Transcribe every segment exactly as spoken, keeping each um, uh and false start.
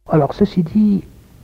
alors ceci dit,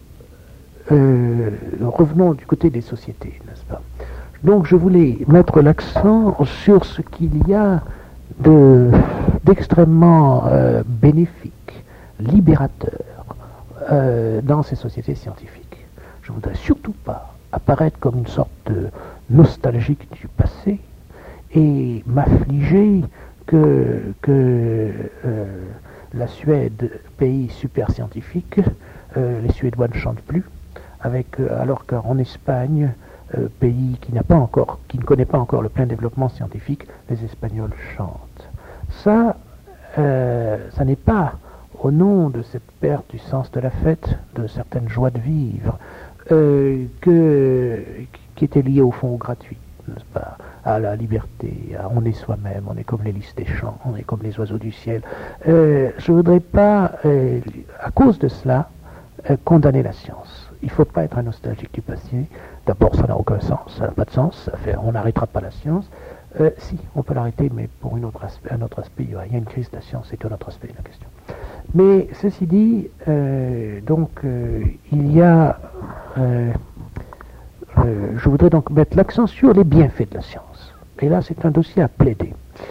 euh, revenons du côté des sociétés, n'est-ce pas? Donc je voulais mettre l'accent sur ce qu'il y a de, d'extrêmement euh, bénéfique, libérateur euh, dans ces sociétés scientifiques. Je ne voudrais surtout pas apparaître comme une sorte de nostalgique du passé et m'affliger que, que euh, la Suède, pays super scientifique, euh, les Suédois ne chantent plus, avec, euh, alors qu'en Espagne, euh, pays qui n'a pas encore, qui ne connaît pas encore le plein développement scientifique, les Espagnols chantent. Ça, euh, ça n'est pas au nom de cette perte du sens de la fête, de certaines joies de vivre, euh, que, qui était liée au fond au gratuit, n'est-ce pas, à la liberté, à on est soi-même, on est comme les lys des champs, on est comme les oiseaux du ciel. Euh, je ne voudrais pas, euh, à cause de cela, euh, condamner la science. Il ne faut pas être un nostalgique du passé. D'abord, ça n'a aucun sens, ça n'a pas de sens, ça fait, on n'arrêtera pas la science. Euh, si, on peut l'arrêter, mais pour une autre aspect, un autre aspect, il y a une crise de la science, c'est un autre aspect de la question. Mais ceci dit, euh, donc, euh, il y a... Euh, euh, je voudrais donc mettre l'accent sur les bienfaits de la science. Et là, c'est un dossier à plaider.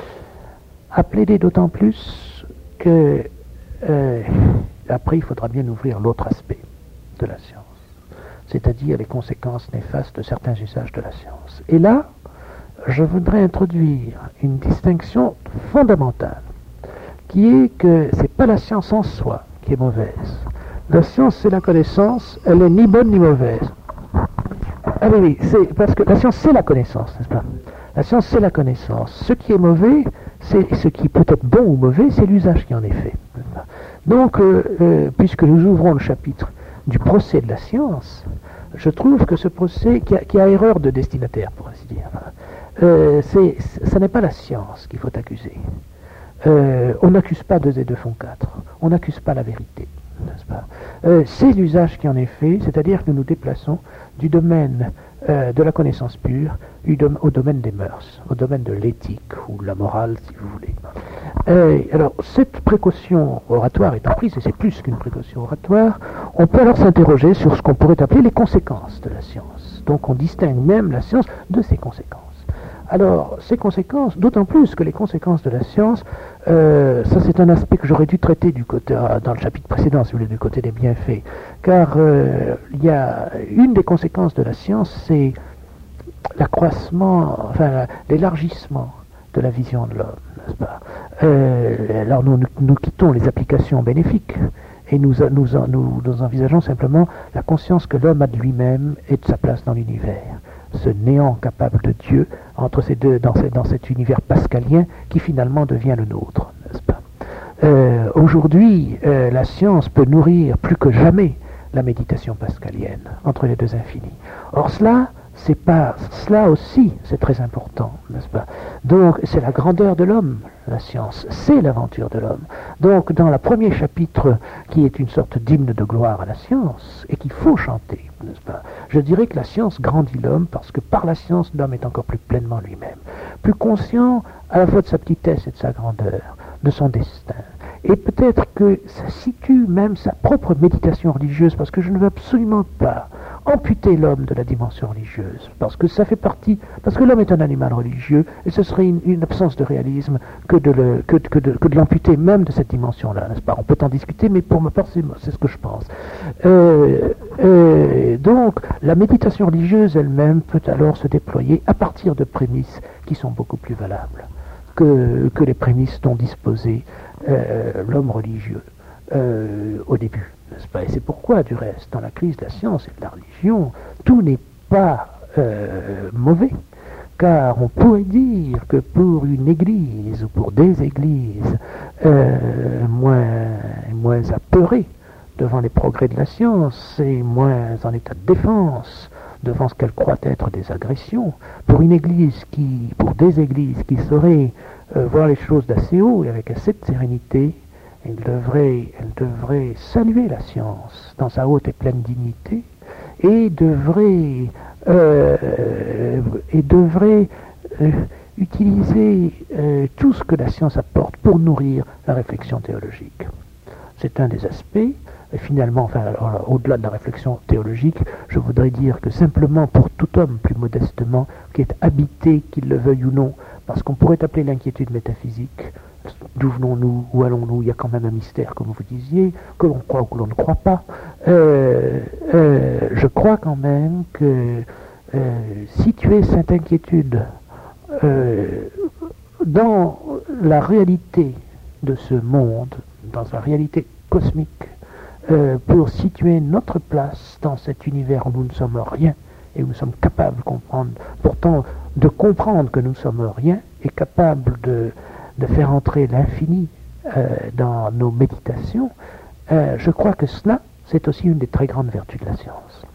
À plaider d'autant plus que, euh, après, il faudra bien ouvrir l'autre aspect de la science, c'est-à-dire les conséquences néfastes de certains usages de la science. Et là, je voudrais introduire une distinction fondamentale, qui est que c'est pas la science en soi qui est mauvaise. La science, c'est la connaissance, elle est ni bonne ni mauvaise. Ah oui, oui, c'est parce que la science, c'est la connaissance, n'est-ce pas? La science, c'est la connaissance. Ce qui est mauvais, c'est ce qui peut être bon ou mauvais, c'est l'usage qui en est fait. Donc, euh, euh, puisque nous ouvrons le chapitre du procès de la science, je trouve que ce procès, qui a, qui a erreur de destinataire, pour ainsi dire, euh, c'est, ça n'est pas la science qu'il faut accuser. Euh, on n'accuse pas deux et deux font quatre. On n'accuse pas la vérité, n'est-ce pas? Euh, c'est l'usage qui en est fait, c'est-à-dire que nous nous déplaçons du domaine euh, de la connaissance pure au domaine des mœurs, au domaine de l'éthique ou de la morale, si vous voulez. Euh, alors, cette précaution oratoire étant prise, et c'est plus qu'une précaution oratoire, on peut alors s'interroger sur ce qu'on pourrait appeler les conséquences de la science. Donc, on distingue même la science de ses conséquences. Alors, ces conséquences, d'autant plus que les conséquences de la science, euh, ça c'est un aspect que j'aurais dû traiter du côté, dans le chapitre précédent, si vous voulez, du côté des bienfaits, car euh, il y a une des conséquences de la science, c'est l'accroissement, enfin l'élargissement de la vision de l'homme, n'est-ce pas? Euh, alors nous, nous, nous quittons les applications bénéfiques et nous, nous, nous, nous envisageons simplement la conscience que l'homme a de lui-même et de sa place dans l'univers. Ce néant capable de Dieu entre ces deux, dans, ces, dans cet univers pascalien qui finalement devient le nôtre, n'est-ce pas? Euh, aujourd'hui, euh, la science peut nourrir plus que jamais la méditation pascalienne entre les deux infinis. Or cela, c'est pas cela aussi, c'est très important, n'est-ce pas? Donc c'est la grandeur de l'homme, la science, c'est l'aventure de l'homme. Donc dans le premier chapitre, qui est une sorte d'hymne de gloire à la science et qu'il faut chanter, n'est-ce pas? Je dirais que la science grandit l'homme parce que par la science, l'homme est encore plus pleinement lui-même, plus conscient à la fois de sa petitesse et de sa grandeur, de son destin. Et peut-être que ça situe même sa propre méditation religieuse, parce que je ne veux absolument pas amputer l'homme de la dimension religieuse, parce que ça fait partie, parce que l'homme est un animal religieux, et ce serait une, une absence de réalisme que de, le, que, que de, que de l'amputer même de cette dimension-là, n'est-ce pas? On peut en discuter, mais pour ma part, c'est, c'est ce que je pense. Euh, euh, donc, la méditation religieuse elle-même peut alors se déployer à partir de prémices qui sont beaucoup plus valables que, que les prémices dont disposait euh, l'homme religieux euh, au début. N'est-ce pas? Et c'est pourquoi, du reste, dans la crise de la science et de la religion, tout n'est pas euh, mauvais, car on pourrait dire que pour une église ou pour des églises euh, moins, moins apeurées devant les progrès de la science et moins en état de défense devant ce qu'elle croit être des agressions, pour une église qui, pour des églises qui sauraient euh, voir les choses d'assez haut et avec assez de sérénité, Elle devrait, elle devrait saluer la science dans sa haute et pleine dignité et devrait, euh, et devrait euh, utiliser euh, tout ce que la science apporte pour nourrir la réflexion théologique. C'est un des aspects. Et finalement, enfin, alors, au-delà de la réflexion théologique, je voudrais dire que simplement pour tout homme, plus modestement, qui est habité, qu'il le veuille ou non, parce qu'on pourrait appeler l'inquiétude métaphysique, d'où venons-nous, où allons-nous, il y a quand même un mystère, comme vous disiez, que l'on croit ou que l'on ne croit pas. Euh, euh, je crois quand même que euh, situer cette inquiétude euh, dans la réalité de ce monde, dans sa réalité cosmique, euh, pour situer notre place dans cet univers où nous ne sommes rien et où nous sommes capables de comprendre, pourtant de comprendre que nous sommes rien et capables de, de faire entrer l'infini euh, dans nos méditations, euh, je crois que cela, c'est aussi une des très grandes vertus de la science.